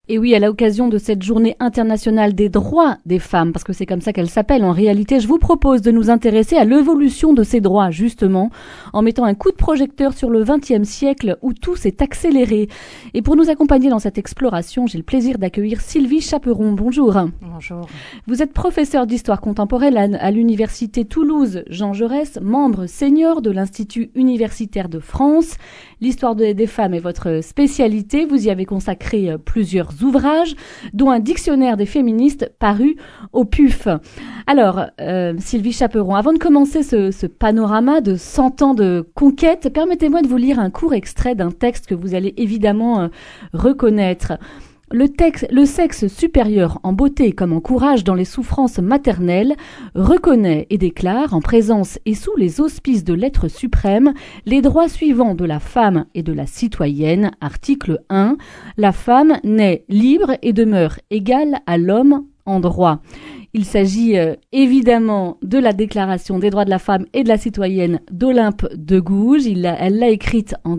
Et oui, à l'occasion de cette journée internationale des droits des femmes, parce que c'est comme ça qu'elle s'appelle en réalité, je vous propose de nous intéresser à l'évolution de ces droits, justement, en mettant un coup de projecteur sur le XXe siècle où tout s'est accéléré. Et pour nous accompagner dans cette exploration, j'ai le plaisir d'accueillir Sylvie Chaperon. Bonjour. Bonjour. Vous êtes professeure d'histoire contemporaine à l'université Toulouse Jean Jaurès, membre senior de l'Institut universitaire de France. L'histoire des femmes est votre spécialité. Vous y avez consacré plusieurs ouvrages, dont un dictionnaire des féministes paru au PUF. Alors, Sylvie Chaperon, avant de commencer ce panorama de 100 ans de conquête, permettez-moi de vous lire un court extrait d'un texte que vous allez évidemment reconnaître. Le sexe supérieur en beauté comme en courage dans les souffrances maternelles reconnaît et déclare en présence et sous les auspices de l'être suprême les droits suivants de la femme et de la citoyenne. Article 1. La femme naît libre et demeure égale à l'homme en droit. Il s'agit évidemment de la Déclaration des droits de la femme et de la citoyenne d'Olympe de Gouges. Elle l'a écrite en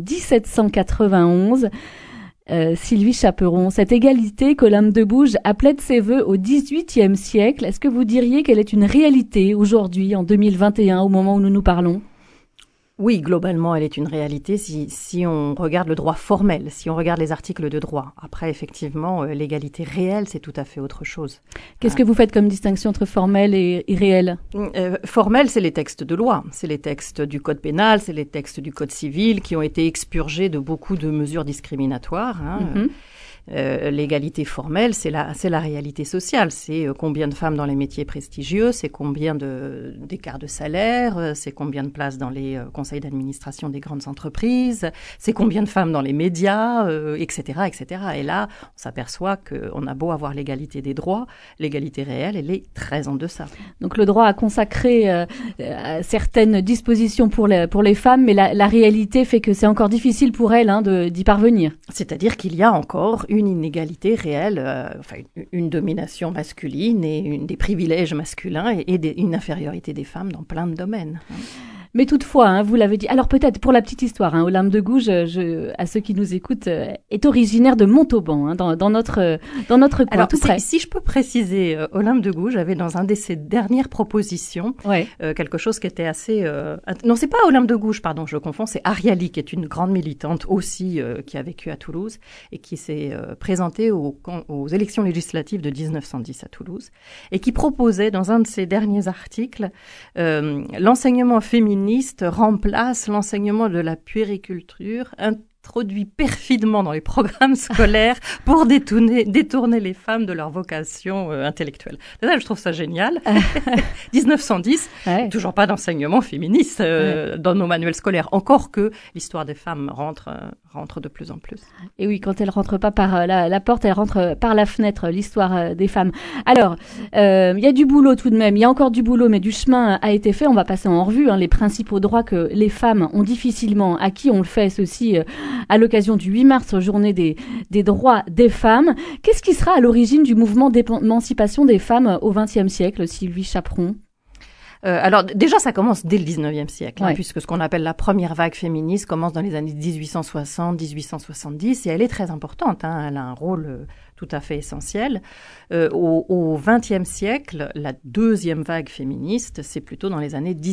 1791. Sylvie Chaperon, cette égalité qu'Olympe de Gouges appelait de ses vœux au XVIIIe siècle, est-ce que vous diriez qu'elle est une réalité aujourd'hui, en 2021, au moment où nous nous parlons ? Oui, globalement, elle est une réalité si on regarde le droit formel, si on regarde les articles de droit. Après, effectivement, l'égalité réelle, c'est tout à fait autre chose. Qu'est-ce que vous faites comme distinction entre formel et réel ? Formel, c'est les textes de loi, c'est les textes du code pénal, c'est les textes du code civil qui ont été expurgés de beaucoup de mesures discriminatoires. L'égalité formelle, c'est la réalité sociale. C'est combien de femmes dans les métiers prestigieux, c'est combien d'écarts de salaire, c'est combien de places dans les conseils d'administration des grandes entreprises, c'est combien de femmes dans les médias, etc., etc. Et là, on s'aperçoit qu'on a beau avoir l'égalité des droits, l'égalité réelle, elle est très en deçà. Donc le droit a consacré certaines dispositions pour les femmes, mais la réalité fait que c'est encore difficile pour elles d'y parvenir. C'est-à-dire qu'il y a encore une inégalité réelle, une domination masculine et des privilèges masculins et une infériorité des femmes dans plein de domaines. Mais toutefois, vous l'avez dit. Alors peut-être pour la petite histoire, Olympe de Gouges, à ceux qui nous écoutent, est originaire de Montauban, dans notre coin. Alors tout près. Si je peux préciser, Olympe de Gouges avait dans un de ses dernières propositions quelque chose qui était assez. Non, c'est pas Olympe de Gouges, pardon, je confonds. C'est Ariali qui est une grande militante aussi qui a vécu à Toulouse et qui s'est présentée aux élections législatives de 1910 à Toulouse et qui proposait dans un de ses derniers articles l'enseignement féminin remplace l'enseignement de la puériculture introduit perfidement dans les programmes scolaires pour détourner les femmes de leur vocation intellectuelle. Là, je trouve ça génial. 1910, toujours pas d'enseignement féministe dans nos manuels scolaires, encore que l'histoire des femmes rentre de plus en plus. Et oui, quand elle rentre pas par la porte, elle rentre par la fenêtre, l'histoire des femmes. Alors, il y a du boulot tout de même, il y a encore du boulot, mais du chemin a été fait. On va passer en revue les principaux droits que les femmes ont difficilement acquis. On le fait ceci à l'occasion du 8 mars, journée des droits des femmes. Qu'est-ce qui sera à l'origine du mouvement d'émancipation des femmes au XXe siècle, Sylvie Chaperon ? Alors déjà, ça commence dès le 19e siècle, puisque ce qu'on appelle la première vague féministe commence dans les années 1860-1870, et elle est très importante. Elle a un rôle tout à fait essentiel. Au XXe siècle, la deuxième vague féministe, c'est plutôt dans les années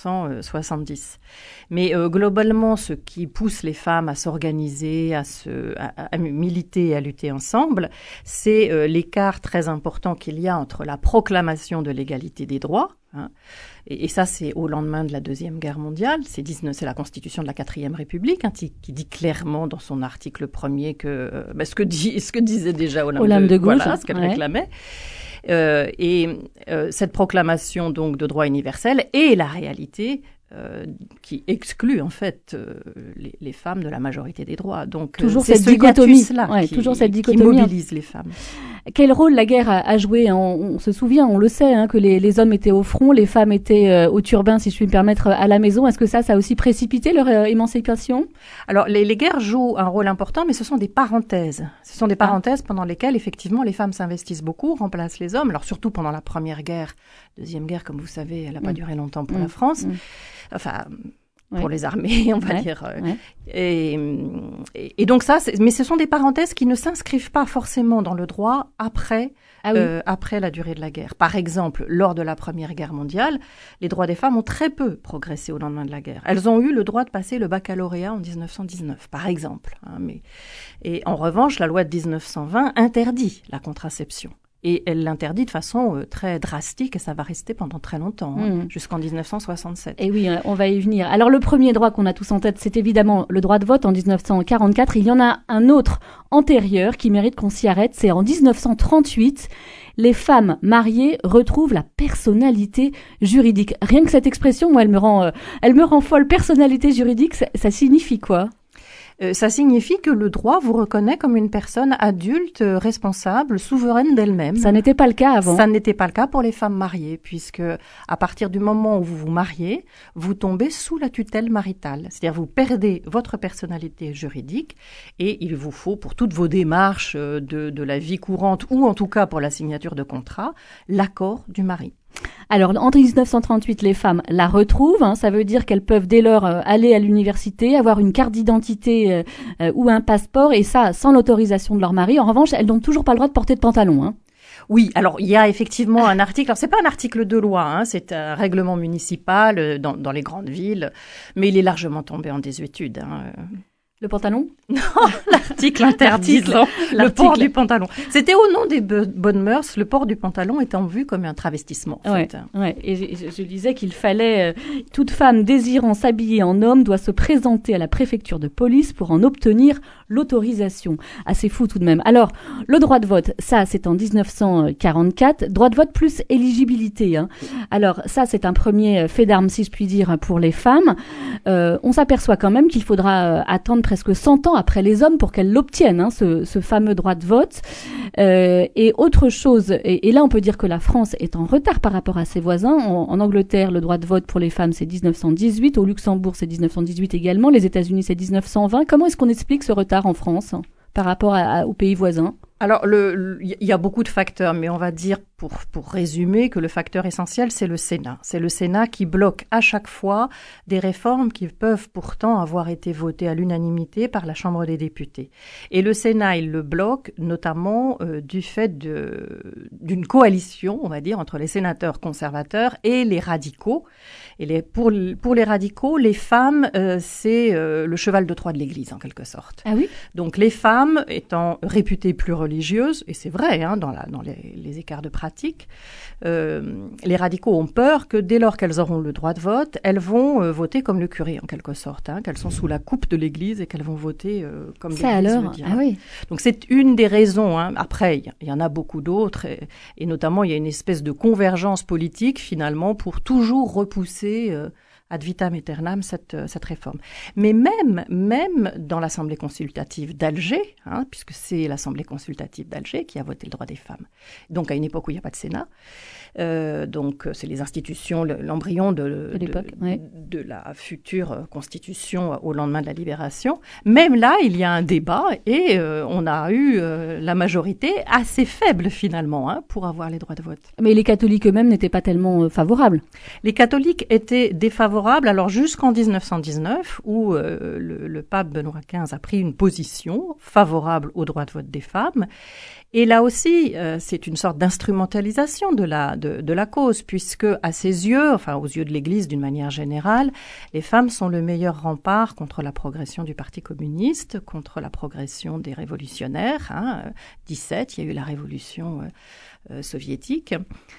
1970. Mais globalement, ce qui pousse les femmes à s'organiser, à militer et à lutter ensemble, c'est l'écart très important qu'il y a entre la proclamation de l'égalité des droits, et ça, c'est au lendemain de la Deuxième Guerre mondiale. C'est la Constitution de la 4e République qui dit clairement dans son article 1er que ce que disait déjà Olympe de Gouges, ce qu'elle réclamait. Cette proclamation donc de droit universel est la réalité qui exclut en fait les femmes de la majorité des droits. Donc toujours c'est cette dichotomie qui mobilise les femmes. Quel rôle la guerre a joué ? On se souvient, on le sait, que les hommes étaient au front, les femmes étaient au turbin, si je puis me permettre, à la maison. Est-ce que ça a aussi précipité leur émancipation ? Alors les guerres jouent un rôle important, mais ce sont des parenthèses. Ce sont des parenthèses pendant lesquelles effectivement les femmes s'investissent beaucoup, remplacent les hommes. Alors surtout pendant la Première Guerre, Deuxième Guerre, comme vous savez, elle n'a pas duré longtemps pour la France. pour les armées, on va dire. Et donc ça, mais ce sont des parenthèses qui ne s'inscrivent pas forcément dans le droit après la durée de la guerre. Par exemple, lors de la Première Guerre mondiale, les droits des femmes ont très peu progressé au lendemain de la guerre. Elles ont eu le droit de passer le baccalauréat en 1919, par exemple. Et en revanche, la loi de 1920 interdit la contraception. Et elle l'interdit de façon très drastique, et ça va rester pendant très longtemps, jusqu'en 1967. Et oui, on va y venir. Alors le premier droit qu'on a tous en tête, c'est évidemment le droit de vote en 1944. Il y en a un autre antérieur qui mérite qu'on s'y arrête, c'est en 1938. Les femmes mariées retrouvent la personnalité juridique. Rien que cette expression, moi, elle me rend folle. Personnalité juridique, ça signifie quoi ? Ça signifie que le droit vous reconnaît comme une personne adulte, responsable, souveraine d'elle-même. Ça n'était pas le cas avant. Ça n'était pas le cas pour les femmes mariées, puisque à partir du moment où vous vous mariez, vous tombez sous la tutelle maritale. C'est-à-dire vous perdez votre personnalité juridique et il vous faut, pour toutes vos démarches de la vie courante, ou en tout cas pour la signature de contrat, l'accord du mari. Alors, entre 1938, les femmes la retrouvent. Ça veut dire qu'elles peuvent dès lors aller à l'université, avoir une carte d'identité ou un passeport, et ça sans l'autorisation de leur mari. En revanche, elles n'ont toujours pas le droit de porter de pantalon. Oui, alors il y a effectivement un article. Alors c'est pas un article de loi, c'est un règlement municipal dans les grandes villes, mais il est largement tombé en désuétude. Le pantalon ? Non, l'article interdisant le port du pantalon. C'était au nom des bonnes mœurs, le port du pantalon étant vu comme un travestissement. En fait. Et je disais qu'il fallait... toute femme désirant s'habiller en homme doit se présenter à la préfecture de police pour en obtenir l'autorisation. Assez fou tout de même. Alors, le droit de vote, ça c'est en 1944. Droit de vote plus éligibilité. Alors, ça c'est un premier fait d'armes, si je puis dire, pour les femmes. On s'aperçoit quand même qu'il faudra attendre presque 100 ans après les hommes pour qu'elles l'obtiennent, ce fameux droit de vote. Et autre chose, et là on peut dire que la France est en retard par rapport à ses voisins. En Angleterre, le droit de vote pour les femmes c'est 1918, au Luxembourg c'est 1918 également, les États-Unis c'est 1920. Comment est-ce qu'on explique ce retard en France par rapport aux pays voisins ? Alors, il y a beaucoup de facteurs, mais on va dire, pour résumer, que le facteur essentiel, c'est le Sénat. C'est le Sénat qui bloque à chaque fois des réformes qui peuvent pourtant avoir été votées à l'unanimité par la Chambre des députés. Et le Sénat, il le bloque notamment du fait d'une coalition, on va dire, entre les sénateurs conservateurs et les radicaux. Et pour les radicaux, les femmes, c'est le cheval de Troie de l'Église, en quelque sorte. Ah oui ? Donc, les femmes étant réputées plus religieuses, et c'est vrai, dans les écarts de pratique, les radicaux ont peur que dès lors qu'elles auront le droit de vote, elles vont voter comme le curé, en quelque sorte, qu'elles sont sous la coupe de l'Église et qu'elles vont voter comme l'Église le dira. Ah oui. Donc c'est une des raisons. Après, il y en a beaucoup d'autres, et notamment il y a une espèce de convergence politique finalement pour toujours repousser ad vitam aeternam cette réforme. Mais même dans l'Assemblée consultative d'Alger, puisque c'est l'Assemblée consultative d'Alger qui a voté le droit des femmes, donc à une époque où il n'y a pas de Sénat, donc c'est les institutions, l'embryon de la future constitution au lendemain de la libération. Même là, il y a un débat et on a eu la majorité assez faible finalement pour avoir les droits de vote. Mais les catholiques eux-mêmes n'étaient pas tellement favorables. Les catholiques étaient défavorables, alors jusqu'en 1919 où le pape Benoît XV a pris une position favorable au droit de vote des femmes. Et là aussi, c'est une sorte d'instrumentalisation de la cause, puisque à ses yeux, enfin aux yeux de l'Église d'une manière générale, les femmes sont le meilleur rempart contre la progression du Parti communiste, contre la progression des révolutionnaires. 17, il y a eu la révolution soviétique.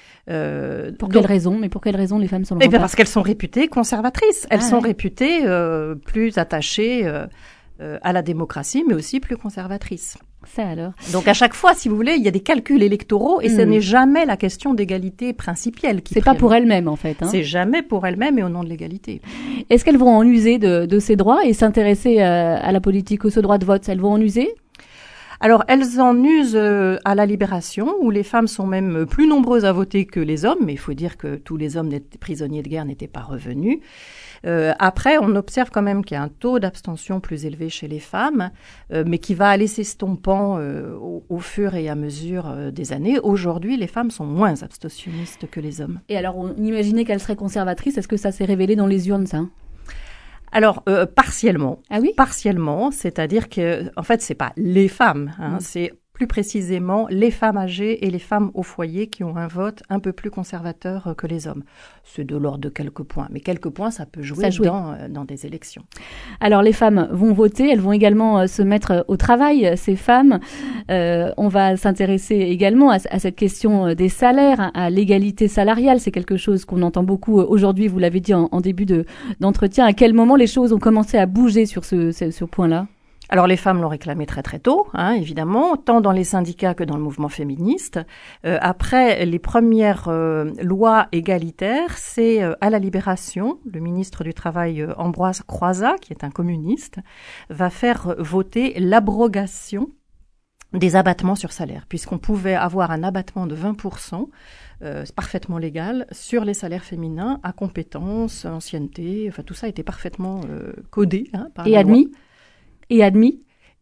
Pour quelle raison ? Mais pour quelle raison les femmes sont le rempart ? Parce qu'elles sont réputées conservatrices. Elles sont réputées plus attachées à la démocratie, mais aussi plus conservatrices. Ça alors. Donc à chaque fois, si vous voulez, il y a des calculs électoraux et ce n'est jamais la question d'égalité principielle qui c'est prévaut. Pas pour elles-mêmes en fait. C'est jamais pour elles-mêmes et au nom de l'égalité. Est-ce qu'elles vont en user de ces droits et s'intéresser à la politique ou ce droit de vote ? Elles vont en user ? Alors, elles en usent à la Libération, où les femmes sont même plus nombreuses à voter que les hommes, mais il faut dire que tous les hommes prisonniers de guerre n'étaient pas revenus. Après, on observe quand même qu'il y a un taux d'abstention plus élevé chez les femmes, mais qui va aller s'estompant au fur et à mesure des années. Aujourd'hui, les femmes sont moins abstentionnistes que les hommes. Et alors, on imaginait qu'elles seraient conservatrices. Est-ce que ça s'est révélé dans les urnes, ça ? Alors, partiellement. Ah oui? Partiellement, c'est-à-dire que, en fait, c'est pas les femmes, c'est plus précisément les femmes âgées et les femmes au foyer qui ont un vote un peu plus conservateur que les hommes. C'est de l'ordre de quelques points, mais quelques points, ça peut jouer dans des élections. Alors les femmes vont voter, elles vont également se mettre au travail, ces femmes. On va s'intéresser également à cette question des salaires, à l'égalité salariale. C'est quelque chose qu'on entend beaucoup aujourd'hui, vous l'avez dit en début d'entretien. À quel moment les choses ont commencé à bouger sur ce point-là ? Alors les femmes l'ont réclamé très très tôt, évidemment, tant dans les syndicats que dans le mouvement féministe. Après les premières lois égalitaires, c'est à la Libération, le ministre du Travail Ambroise Croizat, qui est un communiste, va faire voter l'abrogation des abattements sur salaire, puisqu'on pouvait avoir un abattement de 20%, parfaitement légal, sur les salaires féminins à compétences, ancienneté, enfin tout ça était parfaitement codé par la loi. Et admis,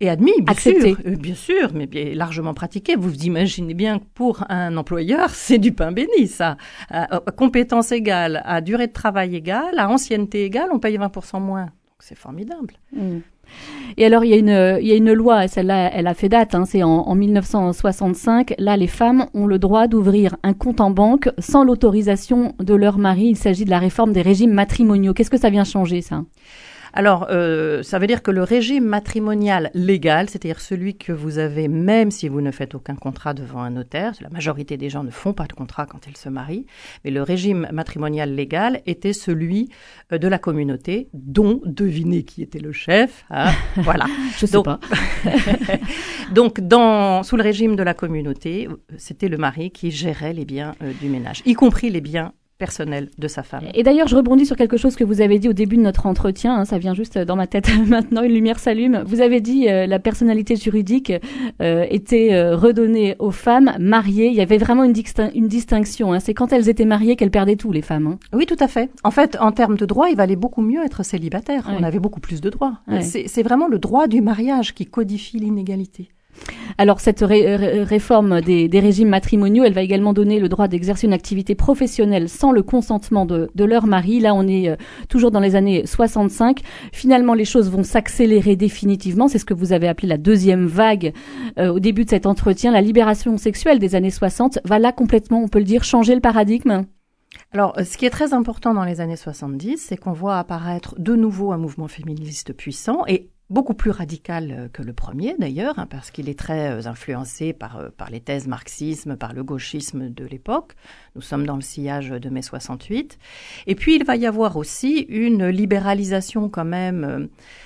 bien sûr, mais bien largement pratiqué. Vous vous imaginez bien que pour un employeur, c'est du pain béni, ça. À compétences égales, à durée de travail égale, à ancienneté égale, on paye 20% moins. Donc c'est formidable. Et alors, il y a une loi, celle-là, elle a fait date, c'est en 1965. Là, les femmes ont le droit d'ouvrir un compte en banque sans l'autorisation de leur mari. Il s'agit de la réforme des régimes matrimoniaux. Qu'est-ce que ça vient changer, ça ? Alors, ça veut dire que le régime matrimonial légal, c'est-à-dire celui que vous avez même si vous ne faites aucun contrat devant un notaire, la majorité des gens ne font pas de contrat quand ils se marient, mais le régime matrimonial légal était celui de la communauté dont, devinez qui était le chef, voilà. Je sais pas. Donc, sous le régime de la communauté, c'était le mari qui gérait les biens du ménage, y compris les biens personnel de sa femme. Et d'ailleurs, je rebondis sur quelque chose que vous avez dit au début de notre entretien, ça vient juste dans ma tête maintenant, une lumière s'allume. Vous avez dit la personnalité juridique était redonnée aux femmes mariées. Il y avait vraiment une distinction. C'est quand elles étaient mariées qu'elles perdaient tout, les femmes. Oui, tout à fait. En fait, en termes de droit, il valait beaucoup mieux être célibataire. Ouais. On avait beaucoup plus de droits. Ouais. C'est vraiment le droit du mariage qui codifie l'inégalité. Alors, cette réforme des régimes matrimoniaux, elle va également donner le droit d'exercer une activité professionnelle sans le consentement de leur mari. Là, on est toujours dans les années 65. Finalement, les choses vont s'accélérer définitivement. C'est ce que vous avez appelé la deuxième vague au début de cet entretien. La libération sexuelle des années 60 va là complètement, on peut le dire, changer le paradigme. Alors, ce qui est très important dans les années 70, c'est qu'on voit apparaître de nouveau un mouvement féministe puissant et beaucoup plus radical que le premier d'ailleurs, parce qu'il est très influencé par les thèses marxisme, par le gauchisme de l'époque. Nous sommes dans le sillage de mai 68. Et puis il va y avoir aussi une libéralisation quand même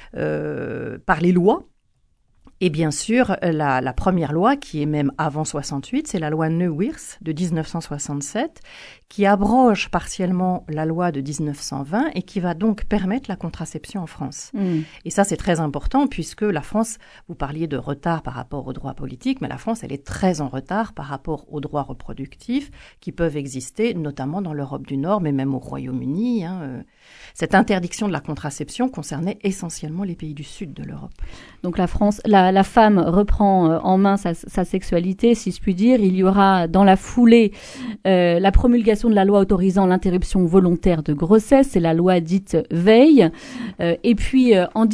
par les lois. Et bien sûr, la première loi, qui est même avant 68, c'est la loi Neuwirth de 1967, qui abroge partiellement la loi de 1920 et qui va donc permettre la contraception en France. Et ça, c'est très important puisque la France, vous parliez de retard par rapport aux droits politiques, mais la France, elle est très en retard par rapport aux droits reproductifs qui peuvent exister, notamment dans l'Europe du Nord, mais même au Royaume-Uni. Cette interdiction de la contraception concernait essentiellement les pays du sud de l'Europe. Donc la France, la femme reprend en main sa sexualité, si je puis dire. Il y aura dans la foulée la promulgation de la loi autorisant l'interruption volontaire de grossesse, c'est la loi dite Veil. Et puis en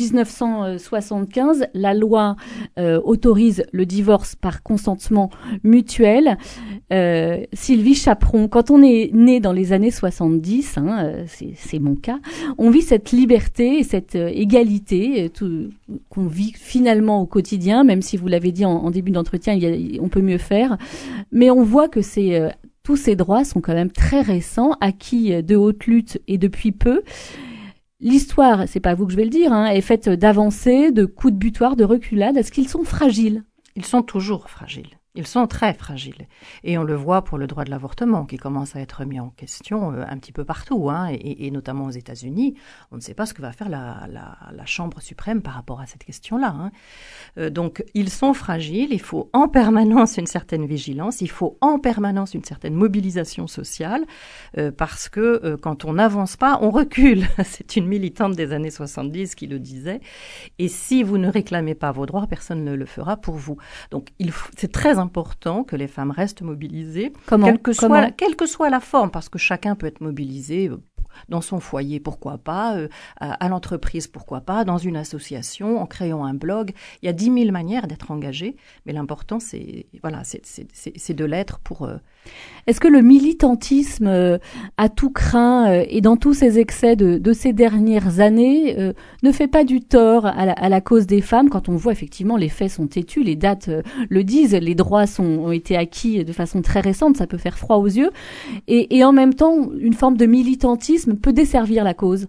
1975, la loi autorise le divorce par consentement mutuel. Sylvie Chaperon, quand on est né dans les années 70, c'est mon cas, on vit cette liberté et cette égalité qu'on vit finalement au quotidien, même si vous l'avez dit en début d'entretien, on peut mieux faire. Mais on voit que tous ces droits sont quand même très récents, acquis de haute lutte et depuis peu. L'histoire, c'est pas vous que je vais le dire, est faite d'avancées, de coups de butoir, de reculades. Est-ce qu'ils sont fragiles ? Ils sont toujours fragiles. Ils sont très fragiles. Et on le voit pour le droit de l'avortement qui commence à être mis en question un petit peu partout, et notamment aux États-Unis. On ne sait pas ce que va faire la Chambre suprême par rapport à cette question-là. Donc, ils sont fragiles. Il faut en permanence une certaine vigilance. Il faut en permanence une certaine mobilisation sociale parce que quand on n'avance pas, on recule. C'est une militante des années 70 qui le disait. Et si vous ne réclamez pas vos droits, personne ne le fera pour vous. Donc, c'est très important que les femmes restent mobilisées, quelle que soit la forme, parce que chacun peut être mobilisé Dans son foyer, pourquoi pas, à l'entreprise, pourquoi pas, dans une association, en créant un blog. Il y a 10 000 manières d'être engagé, mais l'important, c'est de l'être pour... Est-ce que le militantisme à tout craint et dans tous ces excès de ces dernières années ne fait pas du tort à la cause des femmes quand on voit effectivement les faits sont têtus, les dates le disent, les droits ont été acquis de façon très récente, ça peut faire froid aux yeux, et en même temps, une forme de militantisme peut desservir la cause?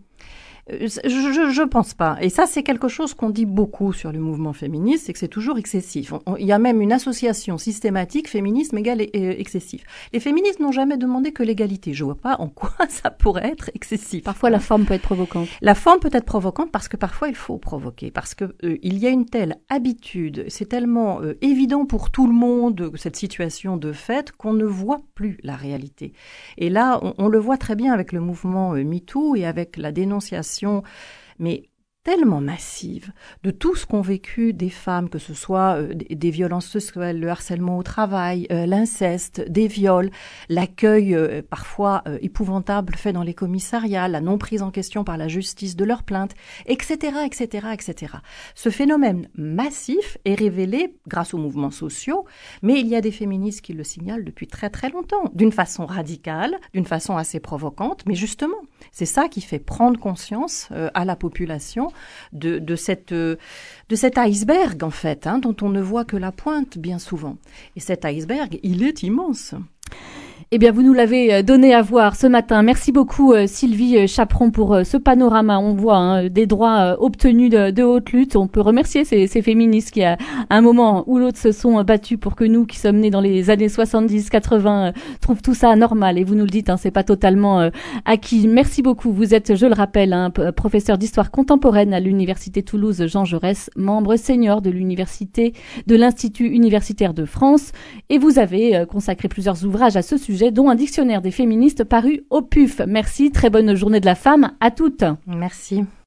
Je pense pas. Et ça, c'est quelque chose qu'on dit beaucoup sur le mouvement féministe, c'est que c'est toujours excessif. Il y a même une association systématique féminisme égale excessif. Les féministes n'ont jamais demandé que l'égalité. Je vois pas en quoi ça pourrait être excessif. Parfois, la forme peut être provocante. La forme peut être provocante parce que parfois il faut provoquer, parce que il y a une telle habitude, c'est tellement évident pour tout le monde cette situation de fait qu'on ne voit plus la réalité. Et là, on le voit très bien avec le mouvement MeToo et avec la dénonciation mais tellement massive de tout ce qu'ont vécu des femmes, que ce soit des violences sexuelles, le harcèlement au travail, l'inceste, des viols, l'accueil parfois épouvantable fait dans les commissariats, la non prise en question par la justice de leurs plaintes, etc., etc., etc. Ce phénomène massif est révélé grâce aux mouvements sociaux, mais il y a des féministes qui le signalent depuis très très longtemps, d'une façon radicale, d'une façon assez provocante, mais justement, c'est ça qui fait prendre conscience à la population de cet iceberg, en fait, dont on ne voit que la pointe bien souvent. Et cet iceberg, il est immense. Eh bien, vous nous l'avez donné à voir ce matin. Merci beaucoup, Sylvie Chaperon, pour ce panorama. On voit des droits obtenus de haute lutte. On peut remercier ces féministes qui, à un moment ou l'autre, se sont battues pour que nous, qui sommes nés dans les années 70-80, trouvent tout ça normal. Et vous nous le dites, c'est pas totalement acquis. Merci beaucoup. Vous êtes, je le rappelle, professeur d'histoire contemporaine à l'Université Toulouse Jean Jaurès, membre senior de l'Institut universitaire de France. Et vous avez consacré plusieurs ouvrages à ce sujet, dont un dictionnaire des féministes paru au PUF. Merci, très bonne journée de la femme à toutes. Merci.